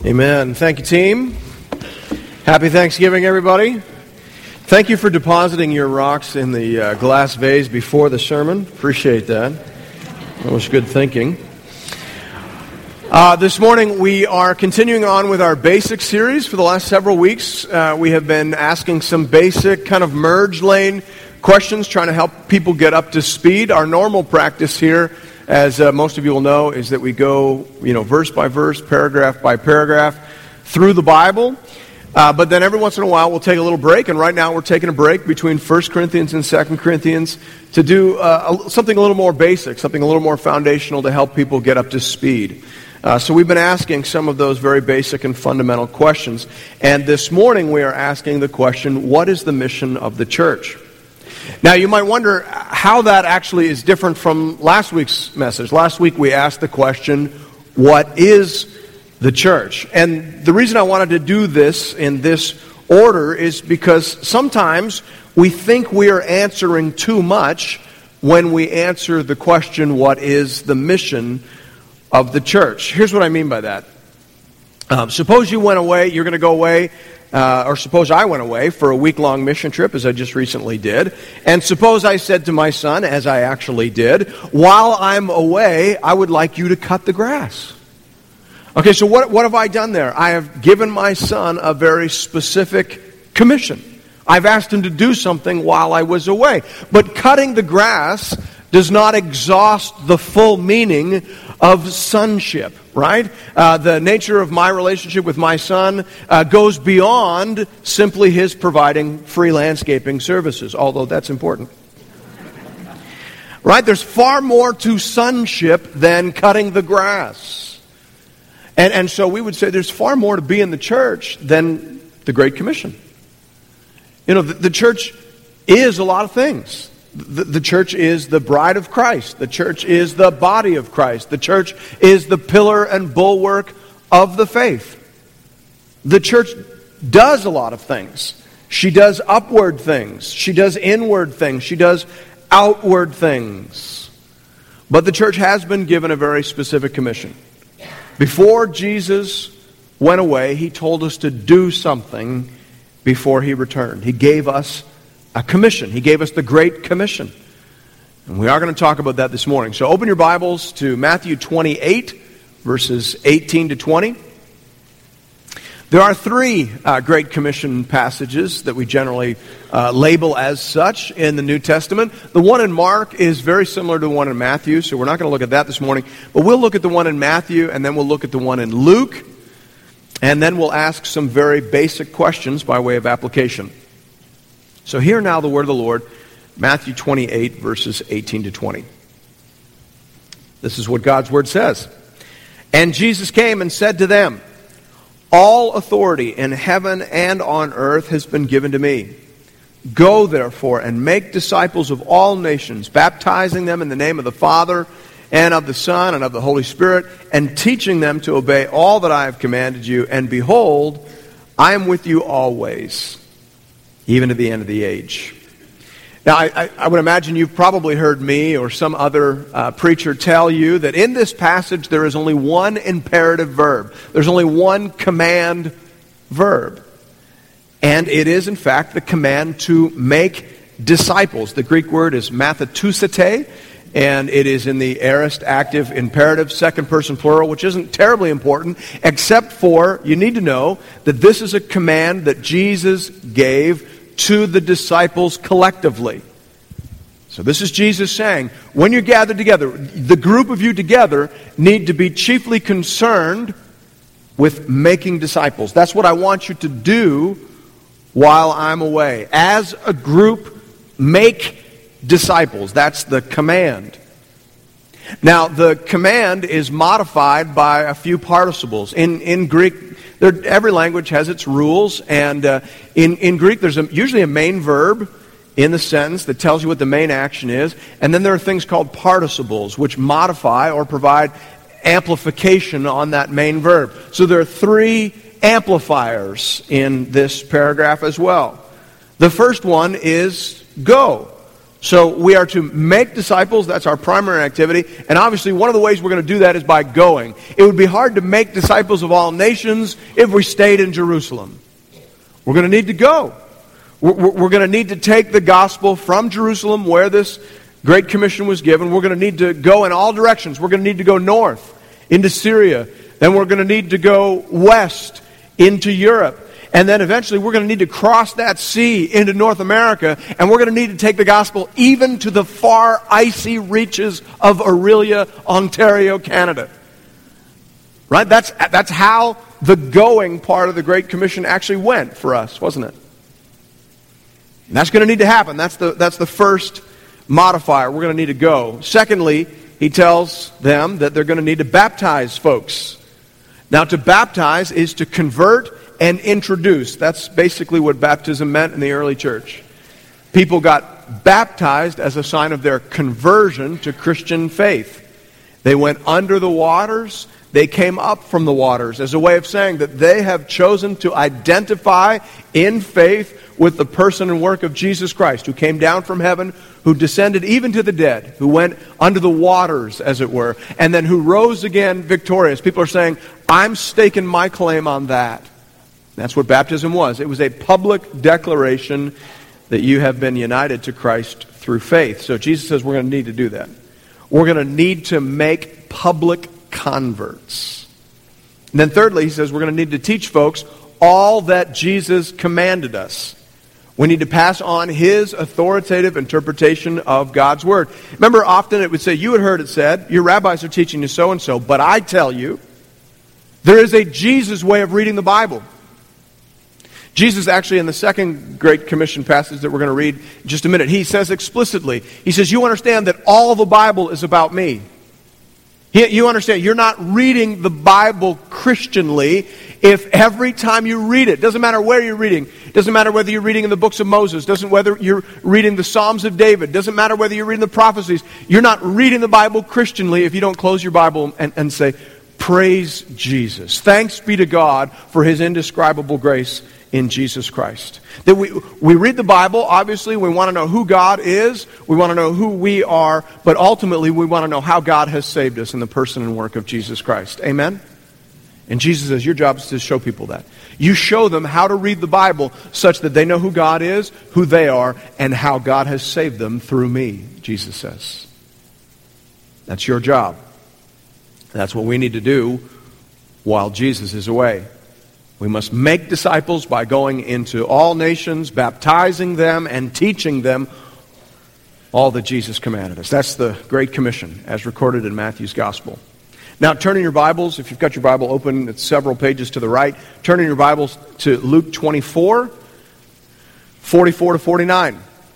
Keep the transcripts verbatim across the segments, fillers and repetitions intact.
Amen. Thank you, team. Happy Thanksgiving, everybody. Thank you for depositing your rocks in the uh, glass vase before the sermon. Appreciate that. That was good thinking. Uh, this morning we are continuing on with our basic series. For the last several weeks, uh, we have been asking some basic kind of merge lane questions, trying to help people get up to speed. Our normal practice here, as uh, most of you will know, is that we go, you know, verse by verse, paragraph by paragraph through the Bible. Uh, but then every once in a while we'll take a little break, and right now we're taking a break between First Corinthians and Second Corinthians to do uh, something a little more basic, something a little more foundational to help people get up to speed. Uh, so we've been asking some of those very basic and fundamental questions. And this morning we are asking the question, what is the mission of the church? Now, you might wonder how that actually is different from last week's message. Last week we asked the question, what is the church? And the reason I wanted to do this in this order is because sometimes we think we are answering too much when we answer the question, what is the mission of the church? Here's what I mean by that. Um, suppose you went away, you're going to go away, Uh, or suppose I went away for a week-long mission trip, as I just recently did, and suppose I said to my son, as I actually did, while I'm away, I would like you to cut the grass. Okay, so what, what have I done there? I have given my son a very specific commission. I've asked him to do something while I was away. But cutting the grass does not exhaust the full meaning of sonship, right? Uh, the nature of my relationship with my son uh, goes beyond simply his providing free landscaping services, although that's important. Right? There's far more to sonship than cutting the grass. And, and so we would say there's far more to be in the church than the Great Commission. You know, the, the church is a lot of things. The, the church is the bride of Christ. The church is the body of Christ. The church is the pillar and bulwark of the faith. The church does a lot of things. She does upward things. She does inward things. She does outward things. But the church has been given a very specific commission. Before Jesus went away, he told us to do something before he returned. He gave us a commission. He gave us the Great Commission. And we are going to talk about that this morning. So open your Bibles to Matthew twenty-eight, verses eighteen to twenty. There are three uh, Great Commission passages that we generally uh, label as such in the New Testament. The one in Mark is very similar to the one in Matthew, so we're not going to look at that this morning. But we'll look at the one in Matthew, and then we'll look at the one in Luke, and then we'll ask some very basic questions by way of application. So hear now the word of the Lord, Matthew twenty-eight, verses eighteen to twenty. This is what God's word says. And Jesus came and said to them, all authority in heaven and on earth has been given to me. Go therefore and make disciples of all nations, baptizing them in the name of the Father and of the Son and of the Holy Spirit, and teaching them to obey all that I have commanded you. And behold, I am with you always, even to the end of the age. Now, I, I would imagine you've probably heard me or some other uh, preacher tell you that in this passage there is only one imperative verb. There's only one command verb. And it is, in fact, the command to make disciples. The Greek word is mathetusete, and it is in the aorist active imperative, second person plural, which isn't terribly important, except for you need to know that this is a command that Jesus gave to the disciples collectively. So this is Jesus saying, when you're gathered together, the group of you together need to be chiefly concerned with making disciples. That's what I want you to do while I'm away. As a group, make disciples. That's the command. Now, the command is modified by a few participles. In in Greek, there, every language has its rules, and uh, in, in Greek there's a, usually a main verb in the sentence that tells you what the main action is, and then there are things called participles, which modify or provide amplification on that main verb. So there are three amplifiers in this paragraph as well. The first one is go. So we are to make disciples. That's our primary activity. And obviously one of the ways we're going to do that is by going. It would be hard to make disciples of all nations if we stayed in Jerusalem. We're going to need to go. We're, we're going to need to take the gospel from Jerusalem, where this Great Commission was given. We're going to need to go in all directions. We're going to need to go north into Syria. Then we're going to need to go west into Europe. And then eventually we're going to need to cross that sea into North America, and we're going to need to take the gospel even to the far icy reaches of Orillia, Ontario, Canada. Right? That's, that's how the going part of the Great Commission actually went for us, wasn't it? And that's going to need to happen. That's the, that's the first modifier. We're going to need to go. Secondly, he tells them that they're going to need to baptize folks. Now, to baptize is to convert and introduce. That's basically what baptism meant in the early church. People got baptized as a sign of their conversion to Christian faith. They went under the waters. They came up from the waters as a way of saying that they have chosen to identify in faith with the person and work of Jesus Christ, who came down from heaven, who descended even to the dead, who went under the waters, as it were, and then who rose again victorious. People are saying, I'm staking my claim on that. That's what baptism was. It was a public declaration that you have been united to Christ through faith. So Jesus says we're going to need to do that. We're going to need to make public converts. And then thirdly, he says we're going to need to teach folks all that Jesus commanded us. We need to pass on his authoritative interpretation of God's word. Remember, often it would say, you had heard it said, your rabbis are teaching you so-and-so, but I tell you, there is a Jesus way of reading the Bible. Jesus actually, in the second Great Commission passage that we're going to read in just a minute, he says explicitly, he says, you understand that all the Bible is about me. You understand, you're not reading the Bible Christianly if every time you read it, doesn't matter where you're reading, doesn't matter whether you're reading in the books of Moses, doesn't whether you're reading the Psalms of David, doesn't matter whether you're reading the prophecies, you're not reading the Bible Christianly if you don't close your Bible and, and say, praise Jesus. Thanks be to God for his indescribable grace in Jesus Christ. That we we read the Bible, obviously we want to know who God is, we want to know who we are, but ultimately we want to know how God has saved us in the person and work of Jesus Christ. Amen? And Jesus says your job is to show people that. You show them how to read the Bible such that they know who God is, who they are, and how God has saved them through me, Jesus says. That's your job. That's what we need to do while Jesus is away. We must make disciples by going into all nations, baptizing them, and teaching them all that Jesus commanded us. That's the Great Commission, as recorded in Matthew's Gospel. Now, turn in your Bibles, if you've got your Bible open, it's several pages to the right. Turn in your Bibles to Luke twenty-four, forty-four to forty-nine.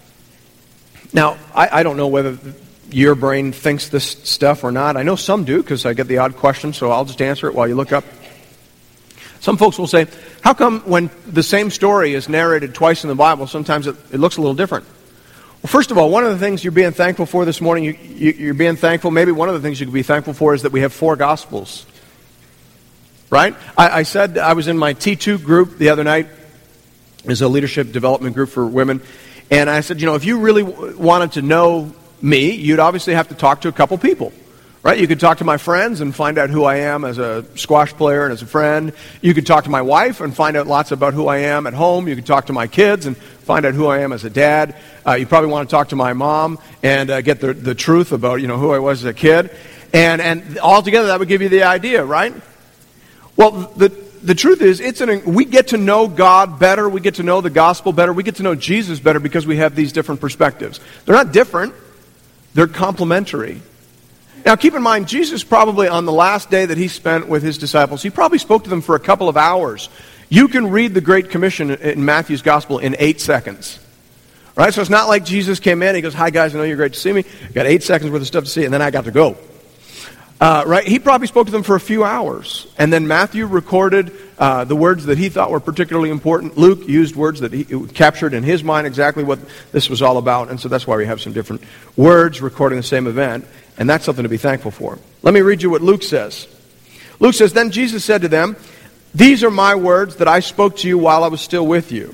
Now, I, I don't know whether your brain thinks this stuff or not. I know some do, because I get the odd question, so I'll just answer it while you look up. Some folks will say, how come when the same story is narrated twice in the Bible, sometimes it, it looks a little different? Well, first of all, one of the things you're being thankful for this morning, you, you, you're being thankful, maybe one of the things you could be thankful for is that we have four Gospels. Right? I, I said I was in my T two group the other night. It's a leadership development group for women. And I said, you know, if you really w- wanted to know me, you'd obviously have to talk to a couple people. Right? You could talk to my friends and find out who I am as a squash player and as a friend. You could talk to my wife and find out lots about who I am at home. You could talk to my kids and find out who I am as a dad. Uh, you probably want to talk to my mom and uh, get the, the truth about, you know, who I was as a kid. And and altogether that would give you the idea, right? Well, the the truth is, it's an we get to know God better. We get to know the gospel better. We get to know Jesus better because we have these different perspectives. They're not different. They're complementary. Now, keep in mind, Jesus probably on the last day that he spent with his disciples, he probably spoke to them for a couple of hours. You can read the Great Commission in Matthew's Gospel in eight seconds. Right? So it's not like Jesus came in, he goes, hi guys, I know you're great to see me. Got eight seconds worth of stuff to see, and then I got to go. Uh, right? He probably spoke to them for a few hours. And then Matthew recorded uh, the words that he thought were particularly important. Luke used words that he captured in his mind exactly what this was all about. And so that's why we have some different words recording the same event. And that's something to be thankful for. Let me read you what Luke says. Luke says, then Jesus said to them, these are my words that I spoke to you while I was still with you.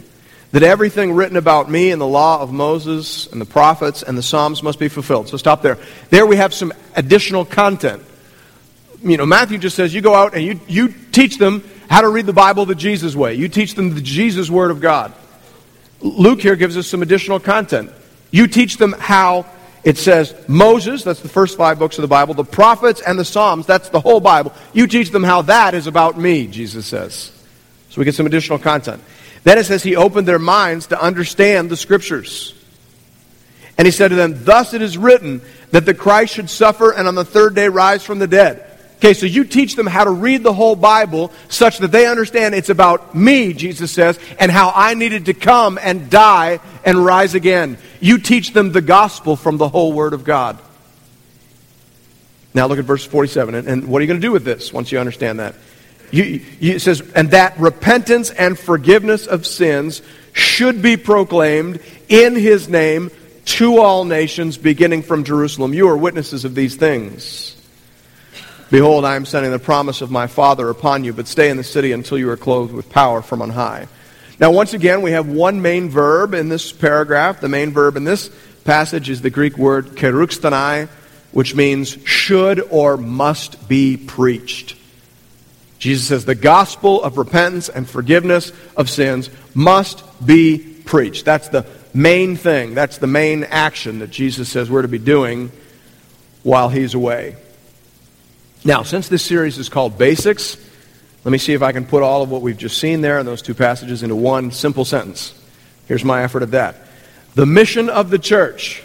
that everything written about me in the law of Moses and the prophets and the Psalms must be fulfilled. So stop there. There we have some additional content. You know, Matthew just says you go out and you, you teach them how to read the Bible the Jesus way. You teach them the Jesus Word of God. Luke here gives us some additional content. You teach them how it says Moses, that's the first five books of the Bible, the prophets and the Psalms, that's the whole Bible. You teach them how that is about me, Jesus says. So we get some additional content. Then it says he opened their minds to understand the Scriptures. And he said to them, thus it is written that the Christ should suffer and on the third day rise from the dead. Okay, so you teach them how to read the whole Bible such that they understand it's about me, Jesus says, and how I needed to come and die and rise again. You teach them the gospel from the whole Word of God. Now look at verse forty-seven. And, and what are you going to do with this once you understand that? You, you, it says, and that repentance and forgiveness of sins should be proclaimed in His name to all nations, beginning from Jerusalem. You are witnesses of these things. Behold, I am sending the promise of my Father upon you, but stay in the city until you are clothed with power from on high. Now, once again, we have one main verb in this paragraph. The main verb in this passage is the Greek word keruxtanai, which means should or must be preached. Jesus says the gospel of repentance and forgiveness of sins must be preached. That's the main thing. That's the main action that Jesus says we're to be doing while He's away. Now, since this series is called Basics, let me see if I can put all of what we've just seen there in those two passages into one simple sentence. Here's my effort at that. The mission of the church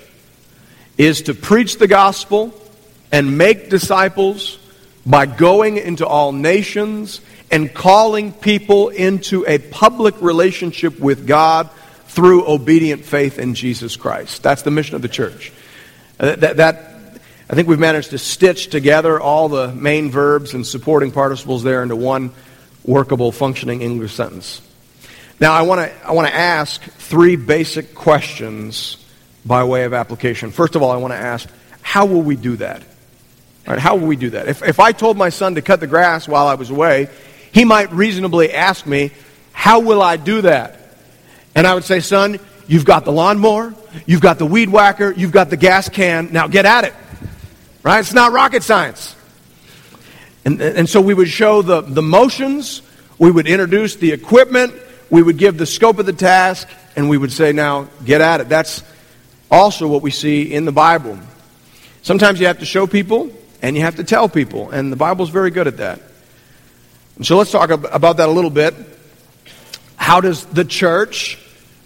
is to preach the gospel and make disciples by going into all nations and calling people into a public relationship with God through obedient faith in Jesus Christ. That's the mission of the church. That, that, that I think we've managed to stitch together all the main verbs and supporting participles there into one workable, functioning English sentence. Now, I want to I want to ask three basic questions by way of application. First of all, I want to ask, how will we do that? All right, how will we do that? If, if I told my son to cut the grass while I was away, he might reasonably ask me, how will I do that? And I would say, son, you've got the lawnmower, you've got the weed whacker, you've got the gas can, now get at it. Right? It's not rocket science. And, and so we would show the, the motions, we would introduce the equipment, we would give the scope of the task, and we would say, now, get at it. That's also what we see in the Bible. Sometimes you have to show people, and you have to tell people, and the Bible's very good at that. And so let's talk about that a little bit. How does the church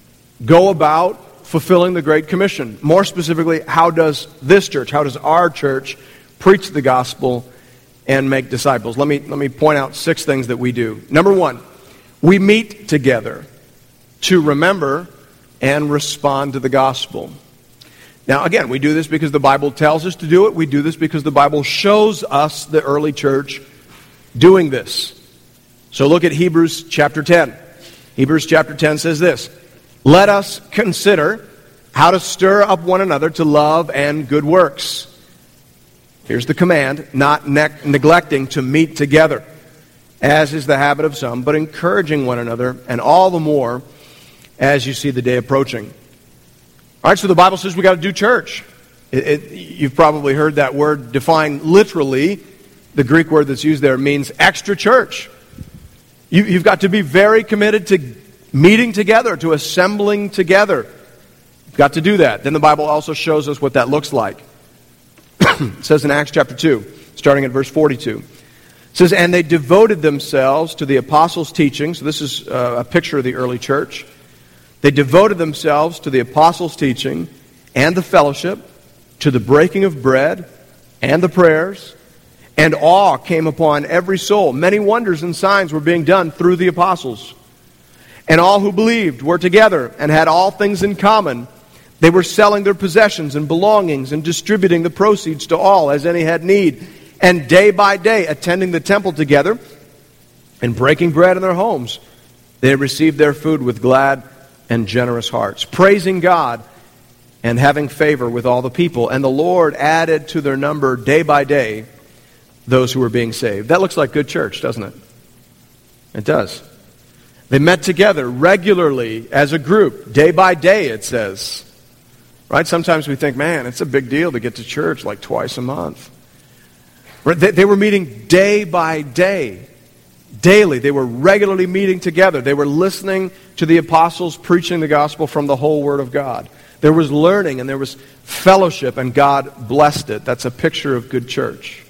go about fulfilling the Great Commission? More specifically, how does this church, how does our church preach the gospel and make disciples? Let me, let me point out six things that we do. Number one, we meet together to remember and respond to the gospel. Now, again, we do this because the Bible tells us to do it. We do this because the Bible shows us the early church doing this. So look at Hebrews chapter ten. Hebrews chapter ten says this, let us consider how to stir up one another to love and good works. Here's the command, not ne- neglecting to meet together, as is the habit of some, but encouraging one another, and all the more as you see the day approaching. All right, so the Bible says we got to do church. It, it, you've probably heard that word defined literally. The Greek word that's used there means extra church. You, you've got to be very committed to meeting together, to assembling together. You've got to do that. Then the Bible also shows us what that looks like. It says in Acts chapter two, starting at verse forty-two. It says, and they devoted themselves to the apostles' teaching. So this is uh, a picture of the early church. They devoted themselves to the apostles' teaching and the fellowship, to the breaking of bread and the prayers, and awe came upon every soul. Many wonders and signs were being done through the apostles. And all who believed were together and had all things in common. They were selling their possessions and belongings and distributing the proceeds to all as any had need. And day by day, attending the temple together and breaking bread in their homes, they received their food with glad and generous hearts, praising God and having favor with all the people. And the Lord added to their number day by day those who were being saved. That looks like good church, doesn't it? It does. They met together regularly as a group, day by day, it says. Right? Sometimes we think, man, it's a big deal to get to church like twice a month. They, they were meeting day by day, daily. They were regularly meeting together. They were listening to the apostles preaching the gospel from the whole Word of God. There was learning and there was fellowship, and God blessed it. That's a picture of good church.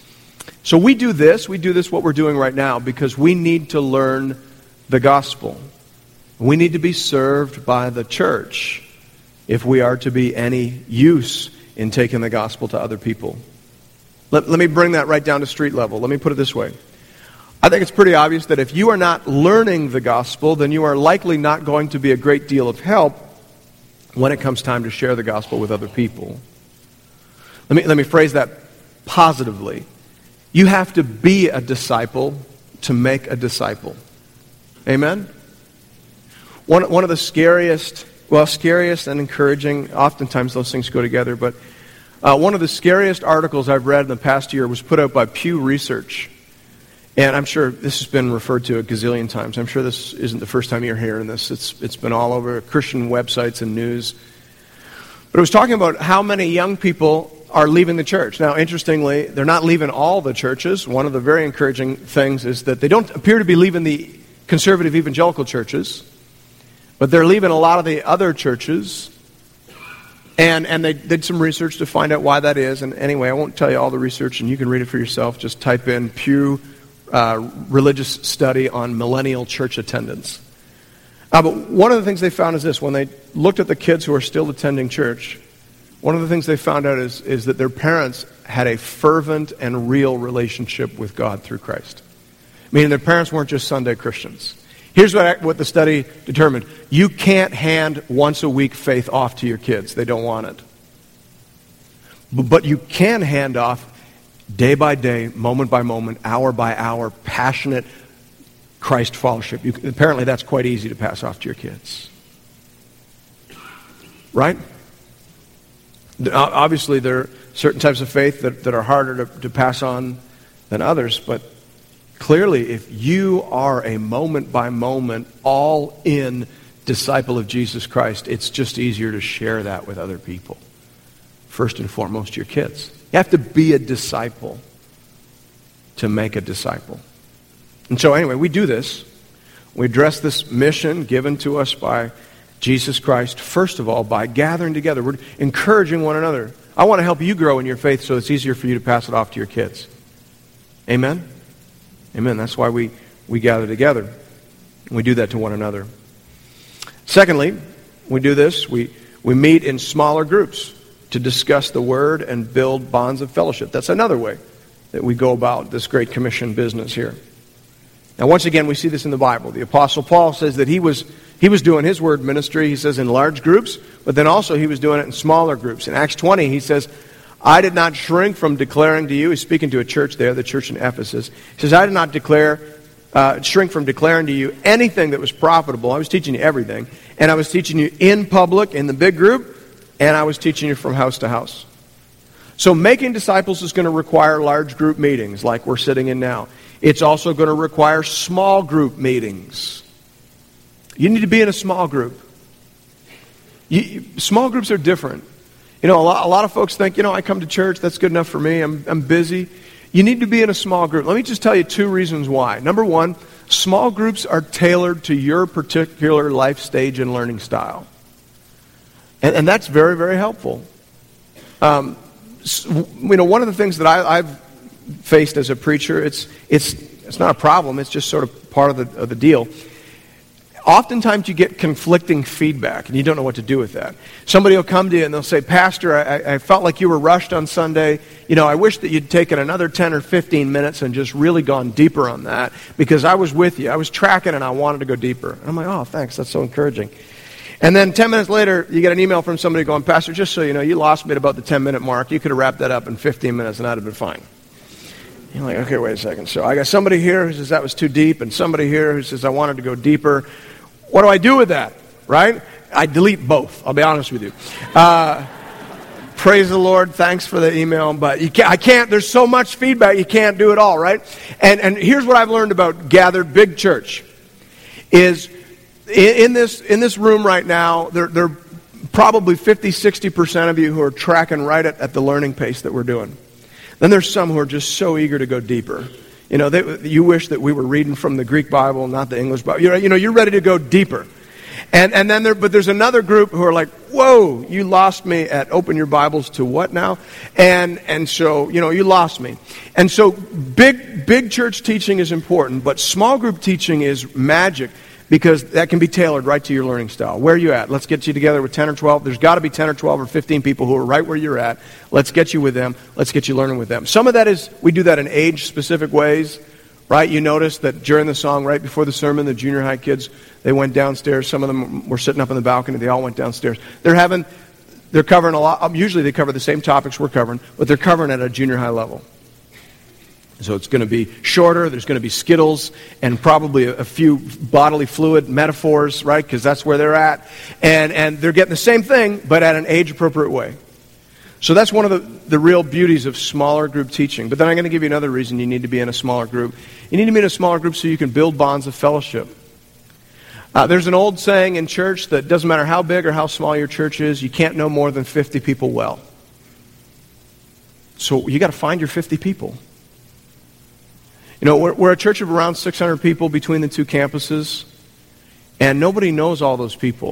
So we do this, we do this what we're doing right now because we need to learn the gospel. We need to be served by the church if we are to be any use in taking the gospel to other people. Let, let me bring that right down to street level. Let me put it this way. I think it's pretty obvious that if you are not learning the gospel, then you are likely not going to be a great deal of help when it comes time to share the gospel with other people. Let me, let me phrase that positively. You have to be a disciple to make a disciple. Amen? One, one of the scariest, well, scariest and encouraging, oftentimes those things go together, but uh, one of the scariest articles I've read in the past year was put out by Pew Research. And I'm sure this has been referred to a gazillion times. I'm sure this isn't the first time you're hearing this. It's It's been all over Christian websites and news. But it was talking about how many young people are leaving the church. Now, interestingly, they're not leaving all the churches. One of the very encouraging things is that they don't appear to be leaving the conservative evangelical churches, but they're leaving a lot of the other churches. And and they did some research to find out why that is. And anyway, I won't tell you all the research, and you can read it for yourself. Just type in Pew uh, Religious Study on Millennial Church Attendance. Uh, but one of the things they found is this. When they looked at the kids who are still attending church, one of the things they found out is, is that their parents had a fervent and real relationship with God through Christ. Meaning their parents weren't just Sunday Christians. Here's what, I, what the study determined. You can't hand once a week faith off to your kids. They don't want it. But, but you can hand off day by day, moment by moment, hour by hour, passionate Christ fellowship. You, apparently that's quite easy to pass off to your kids. Right? Obviously, there are certain types of faith that, that are harder to, to pass on than others, but clearly, if you are a moment-by-moment, all-in disciple of Jesus Christ, it's just easier to share that with other people. First and foremost, your kids. You have to be a disciple to make a disciple. And so anyway, we do this. We address this mission given to us by Jesus Christ, first of all, by gathering together. We're encouraging one another. I want to help you grow in your faith so it's easier for you to pass it off to your kids. Amen? Amen. That's why we, we gather together. We do that to one another. Secondly, we do this. We, we meet in smaller groups to discuss the Word and build bonds of fellowship. That's another way that we go about this Great Commission business here. Now, once again, we see this in the Bible. The Apostle Paul says that he was he was doing his word ministry, he says, in large groups, but then also he was doing it in smaller groups. In Acts twenty, he says, I did not shrink from declaring to you, he's speaking to a church there, the church in Ephesus. He says, I did not declare, uh, shrink from declaring to you anything that was profitable. I was teaching you everything. And I was teaching you in public, in the big group, and I was teaching you from house to house. So making disciples is going to require large group meetings like we're sitting in now. It's also going to require small group meetings. You need to be in a small group. You, you, small groups are different. You know, a lot, a lot of folks think, you know, I come to church, that's good enough for me, I'm, I'm busy. You need to be in a small group. Let me just tell you two reasons why. Number one, small groups are tailored to your particular life stage and learning style. And, and that's very, very helpful. Um, you know, one of the things that I, I've faced as a preacher, it's it's it's not a problem, it's just sort of part of the, of the deal. Oftentimes you get conflicting feedback, and you don't know what to do with that. Somebody will come to you and they'll say, Pastor, I, I felt like you were rushed on Sunday. You know, I wish that you'd taken another ten or fifteen minutes and just really gone deeper on that, because I was with you. I was tracking and I wanted to go deeper. And I'm like, oh, thanks, that's so encouraging. And then ten minutes later, you get an email from somebody going, Pastor, just so you know, you lost me at about the ten-minute mark. You could have wrapped that up in fifteen minutes and I'd have been fine. You're like, okay, wait a second. So I got somebody here who says that was too deep, and somebody here who says I wanted to go deeper. What do I do with that, right? I delete both, I'll be honest with you. Uh, praise the Lord, thanks for the email, but you can't, I can't, there's so much feedback, you can't do it all, right? And, and here's what I've learned about Gathered Big Church. is in, in this in this room right now, there, there are probably fifty, sixty percent of you who are tracking right at, at the learning pace that we're doing. Then there's some who are just so eager to go deeper. You know, they, you wish that we were reading from the Greek Bible, not the English Bible. You're, you know, you're ready to go deeper. And and then there, but there's another group who are like, whoa, you lost me at open your Bibles to what now? And and so, you know, you lost me. And so big big church teaching is important, but small group teaching is magic because that can be tailored right to your learning style. Where are you at? Let's get you together with ten or twelve. There's got to be ten or twelve or fifteen people who are right where you're at. Let's get you with them. Let's get you learning with them. Some of that is, we do that in age-specific ways. Right, you notice that during the song, right before the sermon, the junior high kids, they went downstairs. Some of them were sitting up in the balcony. They all went downstairs. They're having, they're covering a lot. Usually they cover the same topics we're covering, but they're covering at a junior high level. So it's going to be shorter. There's going to be Skittles and probably a, a few bodily fluid metaphors, right, because that's where they're at. And, and they're getting the same thing, but at an age-appropriate way. So that's one of the, the real beauties of smaller group teaching. But then I'm going to give you another reason you need to be in a smaller group. You need to be in a smaller group so you can build bonds of fellowship. Uh, there's an old saying in church that doesn't matter how big or how small your church is, you can't know more than fifty people well. So you got to find your fifty people. You know, we're, we're a church of around six hundred people between the two campuses, and nobody knows all those people.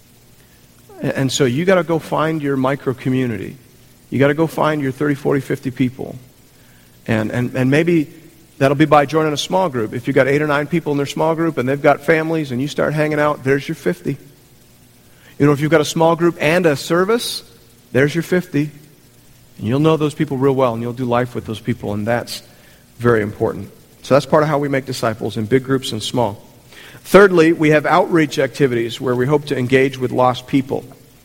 And, and so you got to go find your micro community. You got to go find your thirty, forty, fifty people. And, and and maybe that'll be by joining a small group. If you've got eight or nine people in their small group and they've got families and you start hanging out, there's your fifty. You know, if you've got a small group and a service, there's your fifty. And you'll know those people real well and you'll do life with those people, and that's very important. So that's part of how we make disciples, in big groups and small. Thirdly, we have outreach activities where we hope to engage with lost people.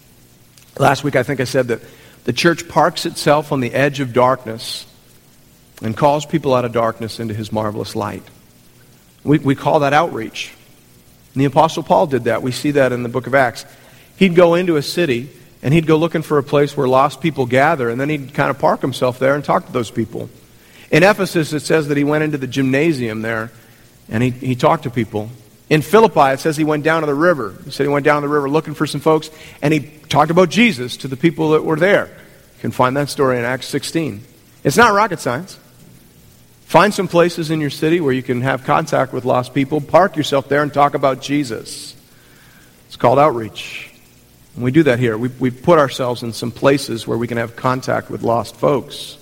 Last week I think I said that the church parks itself on the edge of darkness and calls people out of darkness into His marvelous light. We, we call that outreach. And the Apostle Paul did that. We see that in the book of Acts. He'd go into a city and he'd go looking for a place where lost people gather, and then he'd kind of park himself there and talk to those people. In Ephesus it says that he went into the gymnasium there and he, he talked to people. In Philippi, it says he went down to the river. He said he went down to the river looking for some folks, and he talked about Jesus to the people that were there. You can find that story in Acts sixteen. It's not rocket science. Find some places in your city where you can have contact with lost people. Park yourself there and talk about Jesus. It's called outreach. And we do that here. We, we put ourselves in some places where we can have contact with lost folks.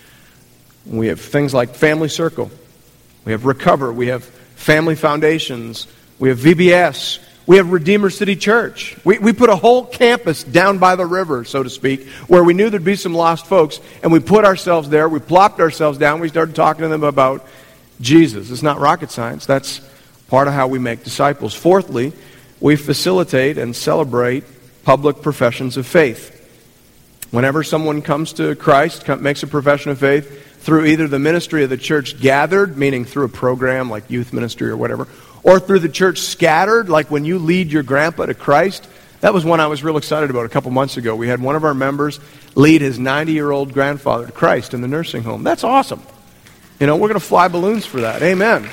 And we have things like Family Circle. We have Recover. We have Family Foundations. We have V B S. We have Redeemer City Church. We, we put a whole campus down by the river, so to speak, where we knew there'd be some lost folks, and we put ourselves there, we plopped ourselves down, we started talking to them about Jesus. It's not rocket science. That's part of how we make disciples. Fourthly, we facilitate and celebrate public professions of faith. Whenever someone comes to Christ, makes a profession of faith, through either the ministry of the church gathered, meaning through a program like youth ministry or whatever, or through the church scattered, like when you lead your grandpa to Christ. That was one I was real excited about a couple months ago. We had one of our members lead his ninety-year-old grandfather to Christ in the nursing home. That's awesome. You know, we're going to fly balloons for that. Amen.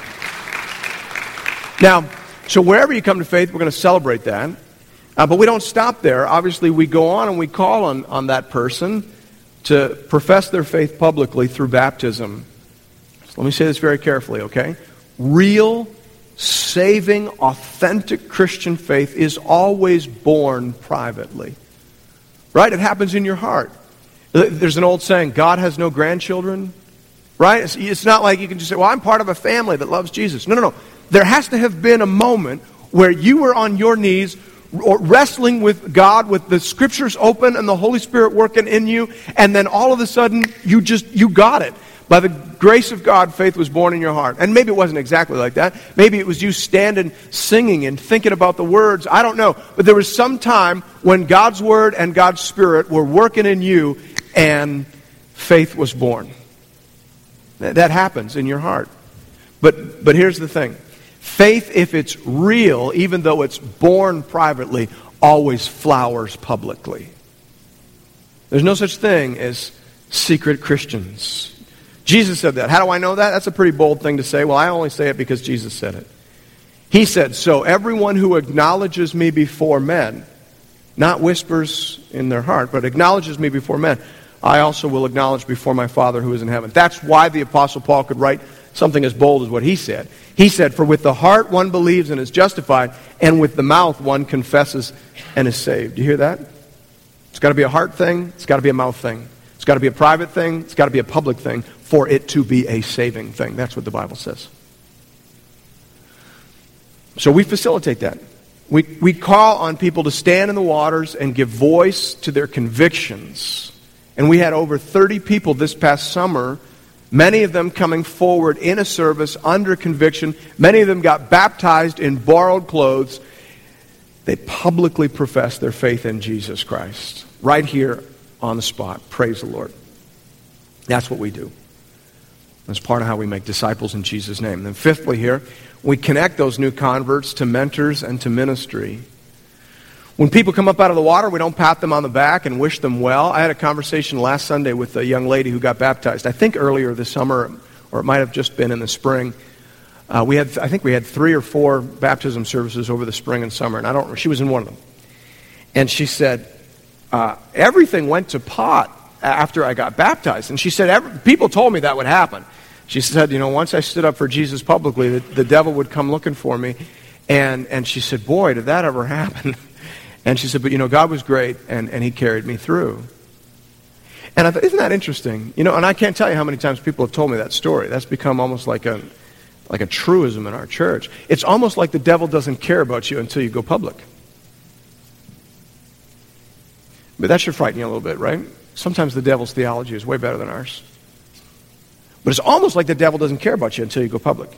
Now, so wherever you come to faith, we're going to celebrate that. Uh, but we don't stop there. Obviously, we go on and we call on, on that person to profess their faith publicly through baptism. So let me say this very carefully, okay? Real, saving, authentic Christian faith is always born privately. Right? It happens in your heart. There's an old saying, God has no grandchildren. Right? It's, it's not like you can just say, well, I'm part of a family that loves Jesus. No, no, no. There has to have been a moment where you were on your knees or wrestling with God, with the Scriptures open and the Holy Spirit working in you, and then all of a sudden you just you got it. By the grace of God, faith was born in your heart. And maybe it wasn't exactly like that. Maybe it was you standing, singing, and thinking about the words. I don't know. But there was some time when God's Word and God's Spirit were working in you, and faith was born. That happens in your heart. But but here's the thing. Faith, if it's real, even though it's born privately, always flowers publicly. There's no such thing as secret Christians. Jesus said that. How do I know that? That's a pretty bold thing to say. Well, I only say it because Jesus said it. He said, so everyone who acknowledges me before men, not whispers in their heart, but acknowledges me before men, I also will acknowledge before my Father who is in heaven. That's why the Apostle Paul could write something as bold as what he said. He said, for with the heart one believes and is justified, and with the mouth one confesses and is saved. Do you hear that? It's got to be a heart thing. It's got to be a mouth thing. It's got to be a private thing. It's got to be a public thing for it to be a saving thing. That's what the Bible says. So we facilitate that. We, we call on people to stand in the waters and give voice to their convictions. And we had over thirty people this past summer, many of them coming forward in a service under conviction. Many of them got baptized in borrowed clothes. They publicly professed their faith in Jesus Christ. Right here on the spot. Praise the Lord. That's what we do. That's part of how we make disciples in Jesus' name. And then fifthly here, we connect those new converts to mentors and to ministry. When people come up out of the water, we don't pat them on the back and wish them well. I had a conversation last Sunday with a young lady who got baptized, I think earlier this summer, or it might have just been in the spring. Uh, we had, I think we had three or four baptism services over the spring and summer, and I don't. She was in one of them. And she said, uh, everything went to pot after I got baptized. And she said, every, people told me that would happen. She said, you know, once I stood up for Jesus publicly, the, the devil would come looking for me. And and she said, boy, did that ever happen. And she said, but you know, God was great, and, and he carried me through. And I thought, isn't that interesting? You know, and I can't tell you how many times people have told me that story. That's become almost like a, like a truism in our church. It's almost like the devil doesn't care about you until you go public. But that should frighten you a little bit, right? Sometimes the devil's theology is way better than ours. But it's almost like the devil doesn't care about you until you go public.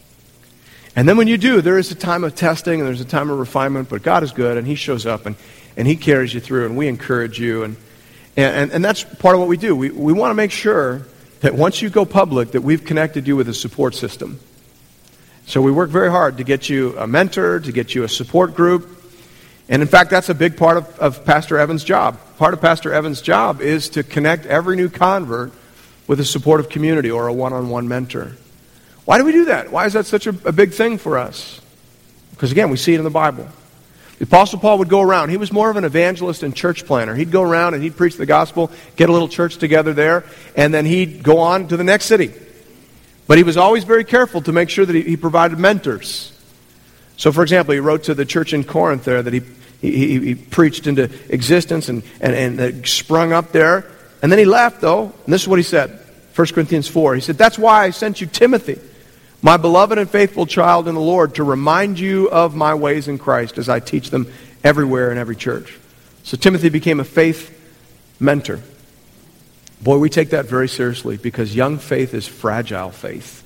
And then when you do, there is a time of testing and there's a time of refinement, but God is good and he shows up and, and he carries you through and we encourage you. And, and, and that's part of what we do. We, we want to make sure that once you go public that we've connected you with a support system. So we work very hard to get you a mentor, to get you a support group. And in fact, that's a big part of, of Pastor Evan's job. Part of Pastor Evan's job is to connect every new convert with a supportive community or a one-on-one mentor. Why do we do that? Why is that such a, a big thing for us? Because again, we see it in the Bible. The Apostle Paul would go around. He was more of an evangelist and church planner. He'd go around and he'd preach the gospel, get a little church together there, and then he'd go on to the next city. But he was always very careful to make sure that he, he provided mentors. So for example, he wrote to the church in Corinth there that he, he, he preached into existence and, and, and it sprung up there. And then he left, though, and this is what he said, First Corinthians four. He said, that's why I sent you Timothy, my beloved and faithful child in the Lord, to remind you of my ways in Christ as I teach them everywhere in every church. So Timothy became a faith mentor. Boy, we take that very seriously because young faith is fragile faith.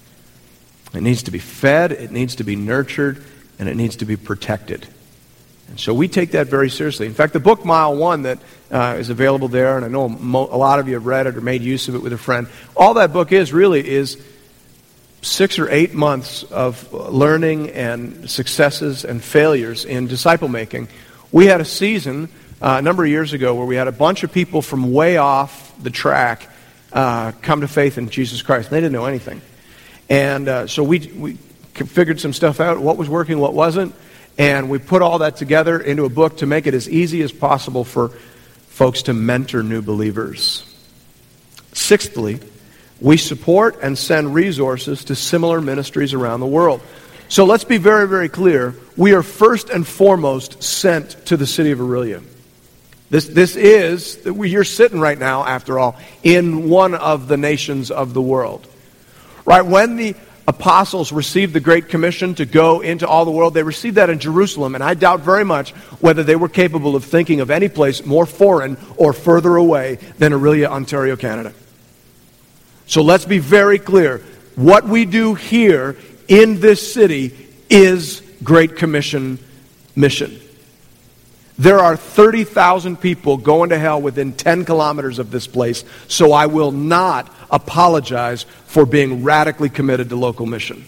It needs to be fed, it needs to be nurtured, and it needs to be protected. And so we take that very seriously. In fact, the book Mile One that uh, is available there, and I know mo- a lot of you have read it or made use of it with a friend, all that book is really is six or eight months of learning and successes and failures in disciple making. We had a season uh, a number of years ago where we had a bunch of people from way off the track uh, come to faith in Jesus Christ. And they didn't know anything. And uh, so we, we figured some stuff out, what was working, what wasn't. And we put all that together into a book to make it as easy as possible for folks to mentor new believers. Sixthly, we support and send resources to similar ministries around the world. So let's be very, very clear. We are first and foremost sent to the city of Aurelia. This, this is, you're sitting right now, after all, in one of the nations of the world. Right? When the apostles received the Great Commission to go into all the world, they received that in Jerusalem, and I doubt very much whether they were capable of thinking of any place more foreign or further away than Aurelia, Ontario, Canada. So let's be very clear. What we do here in this city is Great Commission mission. There are thirty thousand people going to hell within ten kilometers of this place, so I will not apologize for being radically committed to local mission.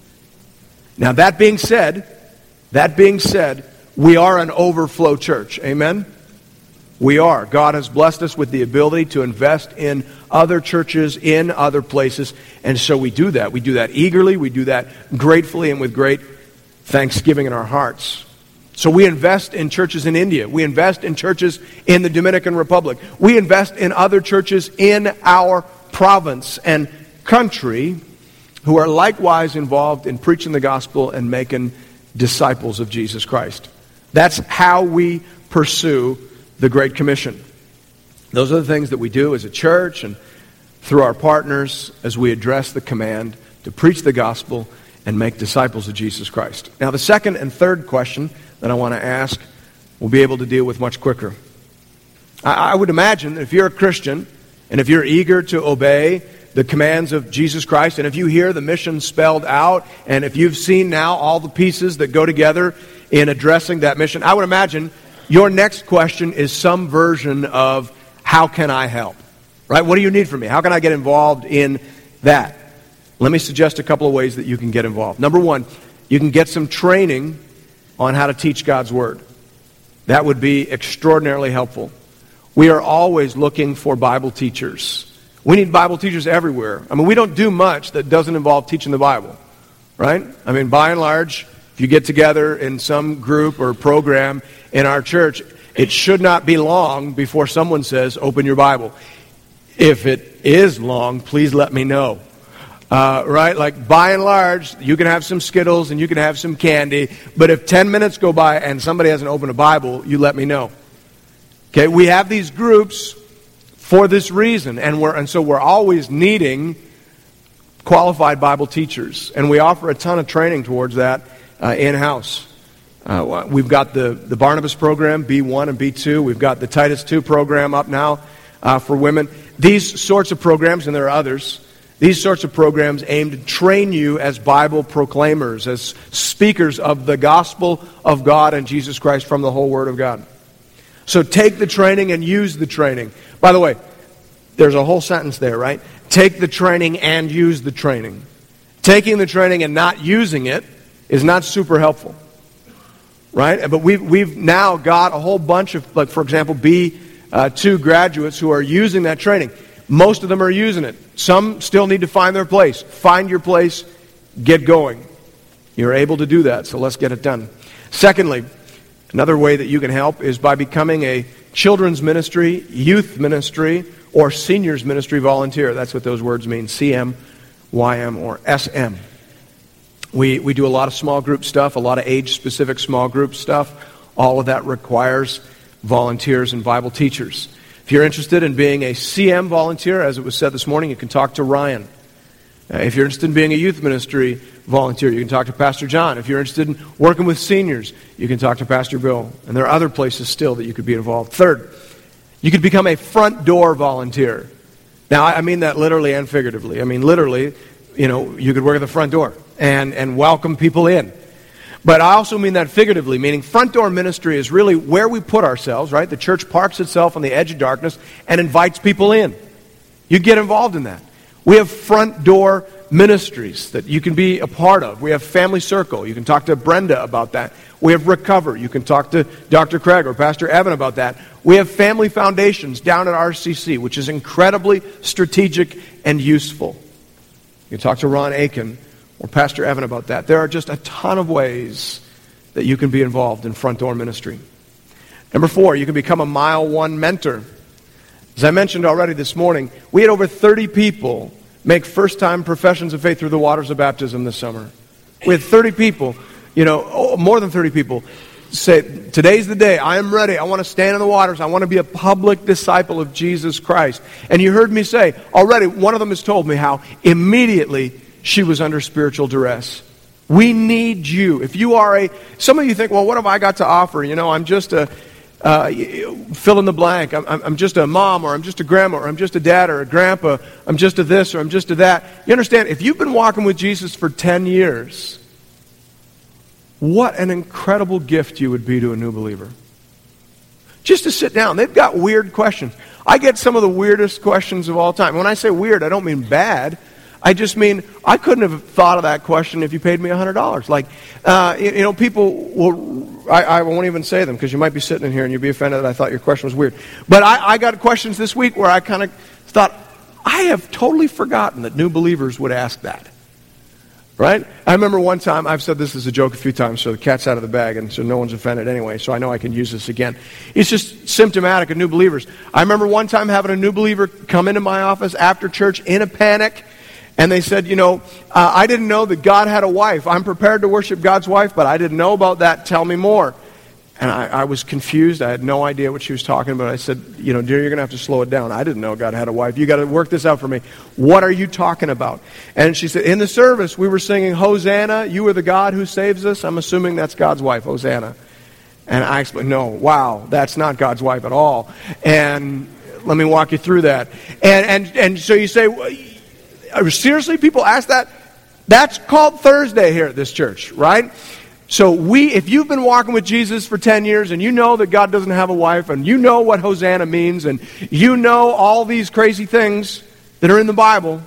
Now that being said, that being said, we are an overflow church. Amen? We are. God has blessed us with the ability to invest in other churches, in other places, and so we do that. We do that eagerly, we do that gratefully, and with great thanksgiving in our hearts. So we invest in churches in India. We invest in churches in the Dominican Republic. We invest in other churches in our province and country who are likewise involved in preaching the gospel and making disciples of Jesus Christ. That's how we pursue the Great Commission. Those are the things that we do as a church and through our partners as we address the command to preach the gospel and make disciples of Jesus Christ. Now, the second and third question that I want to ask we'll be able to deal with much quicker. I, I would imagine that if you're a Christian and if you're eager to obey the commands of Jesus Christ, and if you hear the mission spelled out, and if you've seen now all the pieces that go together in addressing that mission, I would imagine your next question is some version of, how can I help? Right? What do you need from me? How can I get involved in that? Let me suggest a couple of ways that you can get involved. Number one, you can get some training on how to teach God's Word. That would be extraordinarily helpful. We are always looking for Bible teachers. We need Bible teachers everywhere. I mean, we don't do much that doesn't involve teaching the Bible, right? I mean, by and large, if you get together in some group or program in our church, it should not be long before someone says, open your Bible. If it is long, please let me know. Uh, right? Like, by and large, you can have some Skittles and you can have some candy, but if ten minutes go by and somebody hasn't opened a Bible, you let me know. Okay, we have these groups for this reason, and we're and so we're always needing qualified Bible teachers, and we offer a ton of training towards that uh, in-house. Uh, we've got the, the Barnabas program, B one and B two. We've got the Titus two program up now uh, for women. These sorts of programs, and there are others, these sorts of programs aim to train you as Bible proclaimers, as speakers of the gospel of God and Jesus Christ from the whole Word of God. So take the training and use the training. By the way, there's a whole sentence there, right? Take the training and use the training. Taking the training and not using it is not super helpful, right? But we've, we've now got a whole bunch of, like, for example, B two graduates who are using that training. Most of them are using it. Some still need to find their place. Find your place. Get going. You're able to do that, so let's get it done. Secondly, another way that you can help is by becoming a children's ministry, youth ministry, or seniors ministry volunteer. That's what those words mean, C M, Y M, or S M. We, we do a lot of small group stuff, a lot of age-specific small group stuff. All of that requires volunteers and Bible teachers. If you're interested in being a C M volunteer, as it was said this morning, you can talk to Ryan. Uh, if you're interested in being a youth ministry volunteer, you can talk to Pastor John. If you're interested in working with seniors, you can talk to Pastor Bill. And there are other places still that you could be involved. Third, you could become a front door volunteer. Now, I mean that literally and figuratively. I mean, literally, you know, you could work at the front door and, and welcome people in. But I also mean that figuratively, meaning front door ministry is really where we put ourselves, right? The church parks itself on the edge of darkness and invites people in. You get involved in that. We have front door ministries that you can be a part of. We have Family Circle. You can talk to Brenda about that. We have Recover. You can talk to Doctor Craig or Pastor Evan about that. We have Family Foundations down at R C C, which is incredibly strategic and useful. You can talk to Ron Aiken or Pastor Evan about that. There are just a ton of ways that you can be involved in front door ministry. Number four, you can become a mile one mentor. As I mentioned already this morning, we had over thirty people make first-time professions of faith through the waters of baptism this summer. We had thirty people, you know, more than thirty people say, today's the day, I am ready, I want to stand in the waters, I want to be a public disciple of Jesus Christ. And you heard me say, already, one of them has told me how immediately she was under spiritual duress. We need you. If you are a, some of you think, well, what have I got to offer? You know, I'm just a, uh, fill in the blank. I'm, I'm just a mom, or I'm just a grandma, or I'm just a dad, or a grandpa. I'm just a this, or I'm just a that. You understand, if you've been walking with Jesus for ten years, what an incredible gift you would be to a new believer. Just to sit down. They've got weird questions. I get some of the weirdest questions of all time. When I say weird, I don't mean bad. I just mean, I couldn't have thought of that question if you paid me one hundred dollars. Like, uh, you, you know, people will, I, I won't even say them because you might be sitting in here and you'd be offended that I thought your question was weird. But I, I got questions this week where I kind of thought, I have totally forgotten that new believers would ask that. Right? I remember one time, I've said this as a joke a few times, so the cat's out of the bag, and so no one's offended anyway, so I know I can use this again. It's just symptomatic of new believers. I remember one time having a new believer come into my office after church in a panic, and they said, you know, uh, I didn't know that God had a wife. I'm prepared to worship God's wife, but I didn't know about that. Tell me more. And I, I was confused. I had no idea what she was talking about. I said, you know, dear, you're going to have to slow it down. I didn't know God had a wife. You got to work this out for me. What are you talking about? And she said, in the service, we were singing, Hosanna, you are the God who saves us. I'm assuming that's God's wife, Hosanna. And I explained, no, wow, that's not God's wife at all. And let me walk you through that. And and and so you say, seriously, people ask that? That's called Thursday here at this church, right? So we, if you've been walking with Jesus for ten years and you know that God doesn't have a wife and you know what Hosanna means and you know all these crazy things that are in the Bible,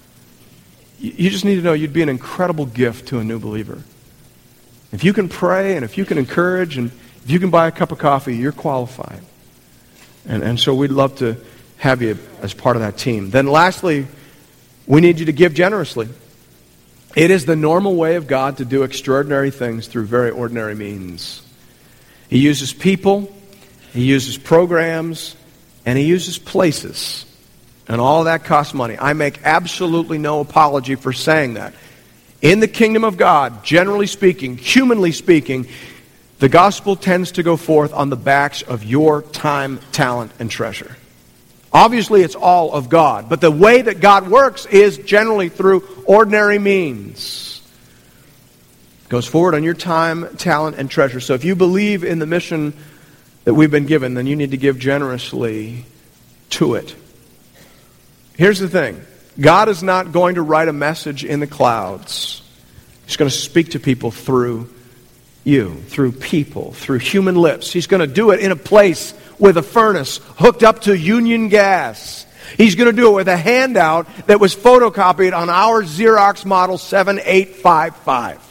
you just need to know you'd be an incredible gift to a new believer. If you can pray and if you can encourage and if you can buy a cup of coffee, you're qualified. And, and so we'd love to have you as part of that team. Then lastly, we need you to give generously. It is the normal way of God to do extraordinary things through very ordinary means. He uses people, He uses programs, and He uses places. And all of that costs money. I make absolutely no apology for saying that. In the kingdom of God, generally speaking, humanly speaking, the gospel tends to go forth on the backs of your time, talent, and treasure. Obviously, it's all of God. But the way that God works is generally through ordinary means. It goes forward on your time, talent, and treasure. So if you believe in the mission that we've been given, then you need to give generously to it. Here's the thing. God is not going to write a message in the clouds. He's going to speak to people through you, through people, through human lips. He's going to do it in a place with a furnace hooked up to union gas. He's going to do it with a handout that was photocopied on our Xerox model seven eight five five.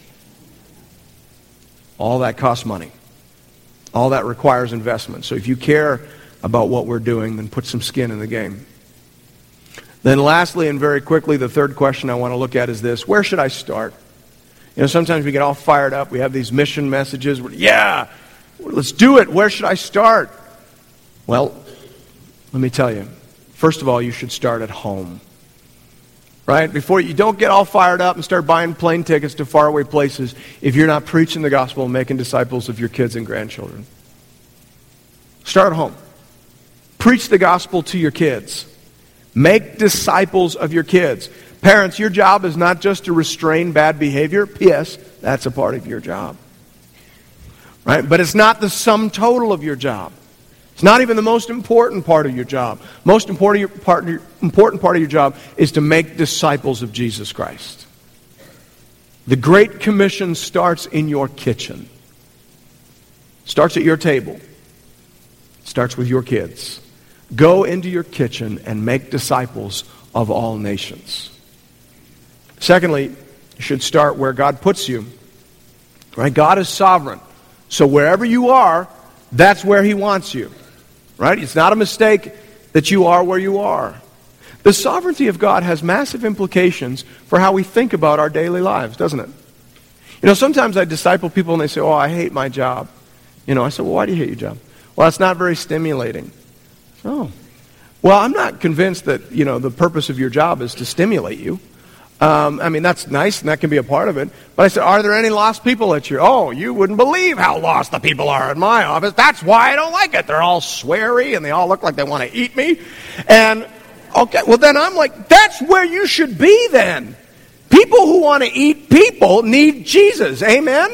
All that costs money. All that requires investment. So if you care about what we're doing, then put some skin in the game. Then lastly, and very quickly, the third question I want to look at is this. Where should I start? You know, sometimes we get all fired up. We have these mission messages. Where, yeah, let's do it. Where should I start? Well, let me tell you. First of all, you should start at home. Right? Before you don't get all fired up and start buying plane tickets to faraway places if you're not preaching the gospel and making disciples of your kids and grandchildren. Start at home. Preach the gospel to your kids. Make disciples of your kids. Parents, your job is not just to restrain bad behavior. P S. That's a part of your job. Right? But it's not the sum total of your job. It's not even the most important part of your job. Most important part, important part of your job is to make disciples of Jesus Christ. The Great Commission starts in your kitchen. Starts at your table. Starts with your kids. Go into your kitchen and make disciples of all nations. Secondly, you should start where God puts you. Right? God is sovereign. So wherever you are, that's where He wants you. Right? It's not a mistake that you are where you are. The sovereignty of God has massive implications for how we think about our daily lives, doesn't it? You know, sometimes I disciple people and they say, oh, I hate my job. You know, I say, well, why do you hate your job? Well, it's not very stimulating. Oh. Well, I'm not convinced that, you know, the purpose of your job is to stimulate you. Um, I mean, that's nice, and that can be a part of it. But I said, are there any lost people at your... Oh, you wouldn't believe how lost the people are in my office. That's why I don't like it. They're all sweary, and they all look like they want to eat me. And, okay, well, then I'm like, that's where you should be then. People who want to eat people need Jesus. Amen?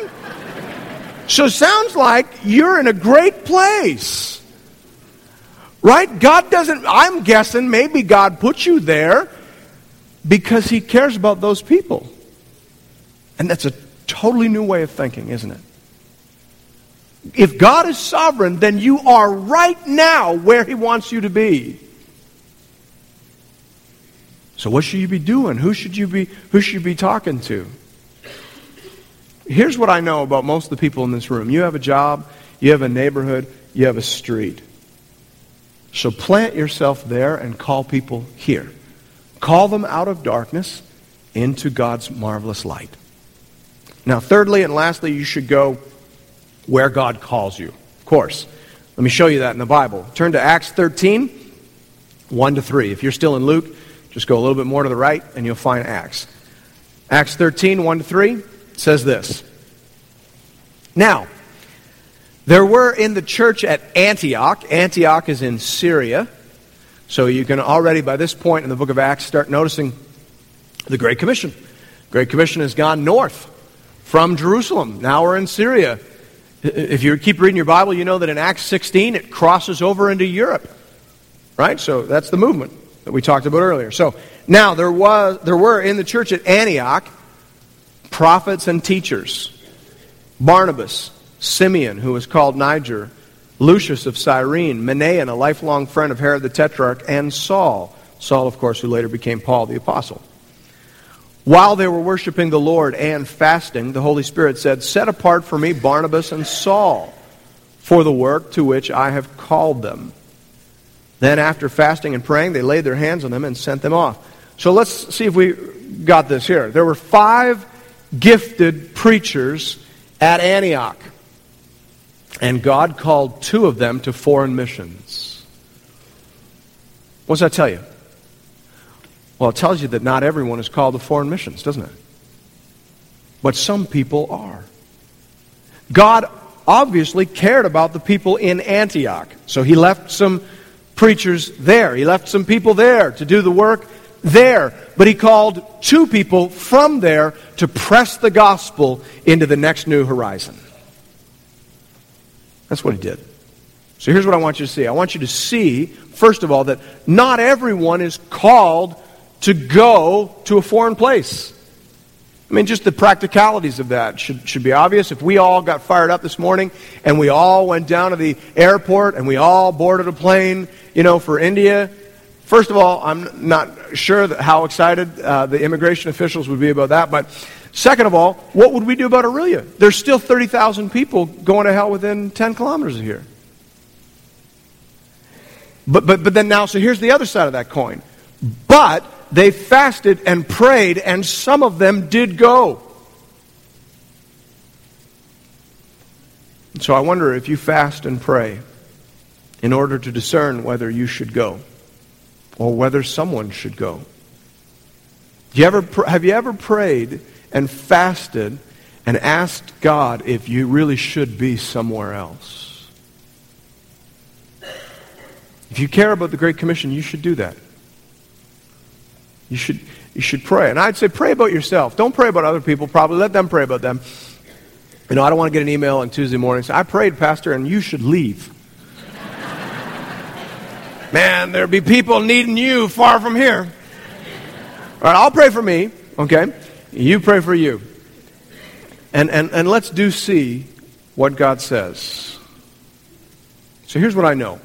So sounds like you're in a great place. Right? God doesn't... I'm guessing maybe God put you there because He cares about those people. And that's a totally new way of thinking, isn't it? If God is sovereign, then you are right now where He wants you to be. So what should you be doing? Who should you be, who should you be talking to? Here's what I know about most of the people in this room. You have a job, you have a neighborhood, you have a street. So plant yourself there and call people here. Call them out of darkness into God's marvelous light. Now, thirdly and lastly, you should go where God calls you. Of course. Let me show you that in the Bible. Turn to Acts thirteen, one to three. If you're still in Luke, just go a little bit more to the right and you'll find Acts. Acts thirteen, one to three says this. Now, there were in the church at Antioch. Antioch is in Syria. So you can already, by this point in the book of Acts, start noticing the Great Commission. Great Commission has gone north from Jerusalem. Now we're in Syria. If you keep reading your Bible, you know that in Acts sixteen, it crosses over into Europe. Right? So that's the movement that we talked about earlier. So now there was, there were in the church at Antioch prophets and teachers. Barnabas, Simeon, who was called Niger, Lucius of Cyrene, Manaen, a lifelong friend of Herod the Tetrarch, and Saul. Saul, of course, who later became Paul the Apostle. While they were worshiping the Lord and fasting, the Holy Spirit said, "Set apart for me Barnabas and Saul for the work to which I have called them." Then after fasting and praying, they laid their hands on them and sent them off. So let's see if we got this here. There were five gifted preachers at Antioch. And God called two of them to foreign missions. What does that tell you? Well, it tells you that not everyone is called to foreign missions, doesn't it? But some people are. God obviously cared about the people in Antioch. So He left some preachers there. He left some people there to do the work there. But He called two people from there to press the gospel into the next new horizon. That's what He did. So here's what I want you to see. I want you to see, first of all, that not everyone is called to go to a foreign place. I mean, just the practicalities of that should, should be obvious. If we all got fired up this morning and we all went down to the airport and we all boarded a plane, you know, for India, first of all, I'm not sure that how excited uh, the immigration officials would be about that, but second of all, what would we do about Aurelia? There's still thirty thousand people going to hell within ten kilometers of here. But, but, but then now, so here's the other side of that coin. But they fasted and prayed, and some of them did go. So I wonder if you fast and pray in order to discern whether you should go or whether someone should go. Do you ever, have you ever prayed and fasted and asked God if you really should be somewhere else? If you care about the Great Commission, you should do that. You should, you should pray. And I'd say pray about yourself. Don't pray about other people, probably. Let them pray about them. You know, I don't want to get an email on Tuesday morning saying, "I prayed, Pastor, and you should leave." Man, there'll be people needing you far from here. All right, I'll pray for me, okay? You pray for you. And, and, and let's do see what God says. So here's what I know.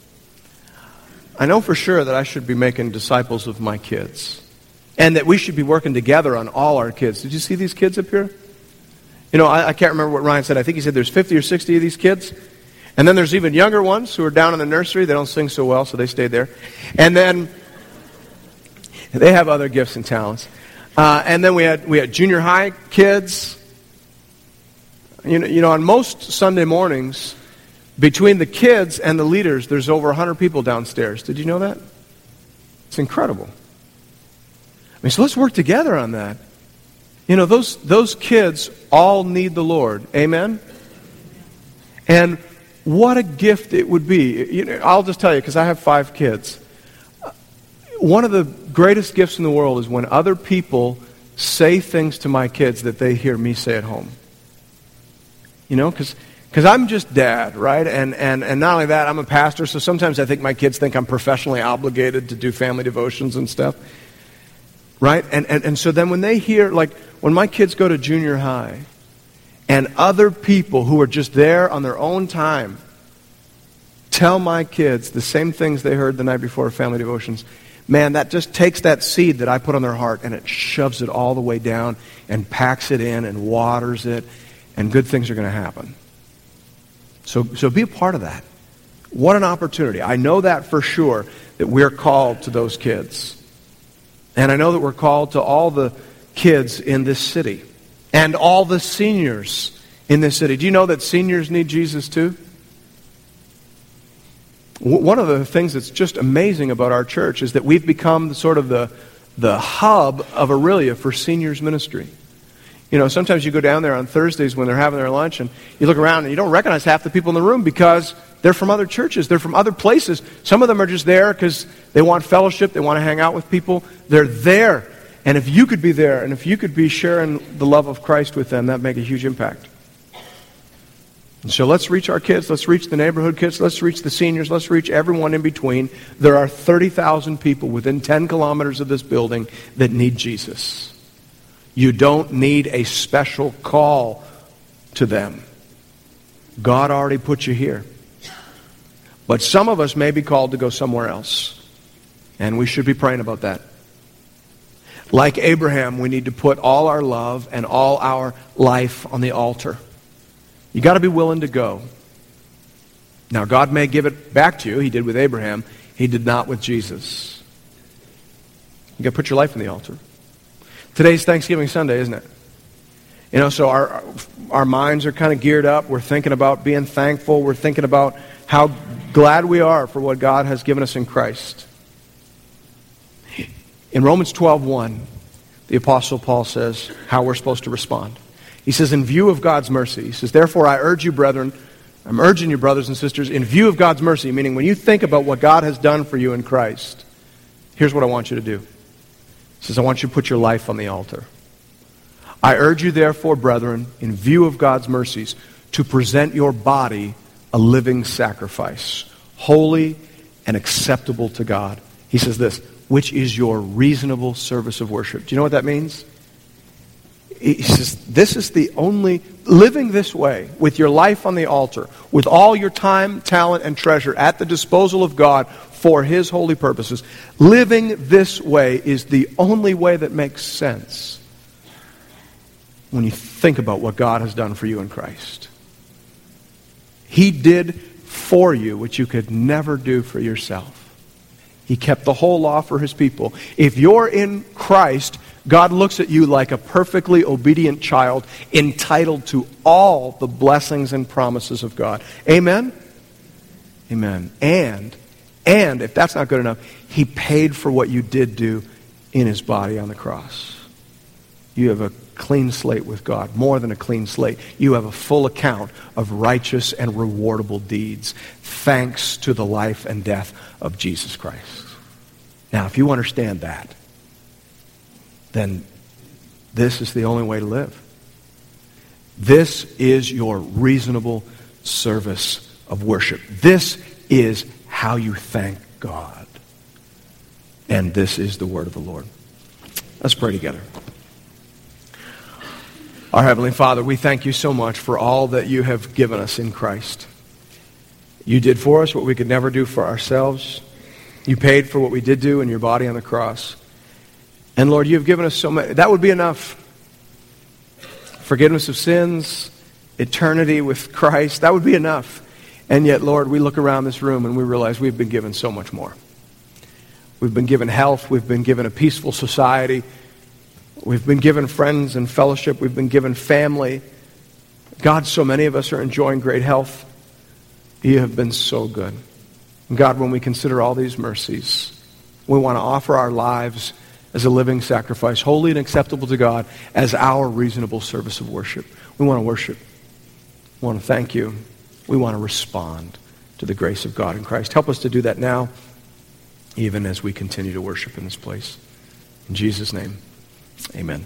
I know for sure that I should be making disciples of my kids. And that we should be working together on all our kids. Did you see these kids up here? You know, I, I can't remember what Ryan said. I think he said there's fifty or sixty of these kids. And then there's even younger ones who are down in the nursery. They don't sing so well, so they stayed there. And then they have other gifts and talents. Uh, and then we had we had junior high kids. You know, you know, on most Sunday mornings, between the kids and the leaders, there's over one hundred people downstairs. Did you know that? It's incredible. I mean, so let's work together on that. You know, those those kids all need the Lord. Amen? And what a gift it would be. You know, I'll just tell you, because I have five kids. One of the greatest gifts in the world is when other people say things to my kids that they hear me say at home. You know, because because I'm just dad, right? And, and, and not only that, I'm a pastor, so sometimes I think my kids think I'm professionally obligated to do family devotions and stuff. Right? And, and, and so then when they hear, like, when my kids go to junior high, and other people who are just there on their own time tell my kids the same things they heard the night before family devotions, man, that just takes that seed that I put on their heart and it shoves it all the way down and packs it in and waters it, and good things are going to happen. So, so be a part of that. What an opportunity. I know that for sure, that we're called to those kids. And I know that we're called to all the kids in this city and all the seniors in this city. Do you know that seniors need Jesus too? One of the things that's just amazing about our church is that we've become the, sort of the, the hub of Aurelia for seniors ministry. You know, sometimes you go down there on Thursdays when they're having their lunch and you look around and you don't recognize half the people in the room because they're from other churches. They're from other places. Some of them are just there because they want fellowship. They want to hang out with people. They're there. And if you could be there and if you could be sharing the love of Christ with them, that'd make a huge impact. And so let's reach our kids. Let's reach the neighborhood kids. Let's reach the seniors. Let's reach everyone in between. There are thirty thousand people within ten kilometers of this building that need Jesus. You don't need a special call to them. God already put you here. But some of us may be called to go somewhere else. And we should be praying about that. Like Abraham, we need to put all our love and all our life on the altar. You got to be willing to go. Now, God may give it back to you. He did with Abraham. He did not with Jesus. You got to put your life on the altar. Today's Thanksgiving Sunday, isn't it? You know, so our our minds are kind of geared up. We're thinking about being thankful. We're thinking about how glad we are for what God has given us in Christ. In Romans twelve one, the Apostle Paul says how we're supposed to respond. He says, in view of God's mercy, he says, therefore I urge you, brethren, I'm urging you, brothers and sisters, in view of God's mercy, meaning when you think about what God has done for you in Christ, here's what I want you to do. He says, I want you to put your life on the altar. I urge you, therefore, brethren, in view of God's mercies, to present your body a living sacrifice, holy and acceptable to God. He says this, which is your reasonable service of worship. Do you know what that means? He says, this is the only, living this way, with your life on the altar, with all your time, talent, and treasure at the disposal of God for His holy purposes, living this way is the only way that makes sense when you think about what God has done for you in Christ. He did for you what you could never do for yourself. He kept the whole law for His people. If you're in Christ, God looks at you like a perfectly obedient child entitled to all the blessings and promises of God. Amen? Amen. And, and if that's not good enough, He paid for what you did do in His body on the cross. You have a clean slate with God, more than a clean slate. You have a full account of righteous and rewardable deeds, thanks to the life and death of Jesus Christ. Now, if you understand that, then this is the only way to live. This is your reasonable service of worship. This is how you thank God. And this is the word of the Lord. Let's pray together. Our Heavenly Father, we thank you so much for all that you have given us in Christ. You did for us what we could never do for ourselves. You paid for what we did do in your body on the cross. And Lord, you have given us so much. That would be enough. Forgiveness of sins, eternity with Christ, that would be enough. And yet, Lord, we look around this room and we realize we've been given so much more. We've been given health. We've been given a peaceful society. We've been given friends and fellowship. We've been given family. God, so many of us are enjoying great health. You have been so good. And God, when we consider all these mercies, we want to offer our lives as a living sacrifice, holy and acceptable to God, as our reasonable service of worship. We want to worship. We want to thank you. We want to respond to the grace of God in Christ. Help us to do that now, even as we continue to worship in this place. In Jesus' name, amen.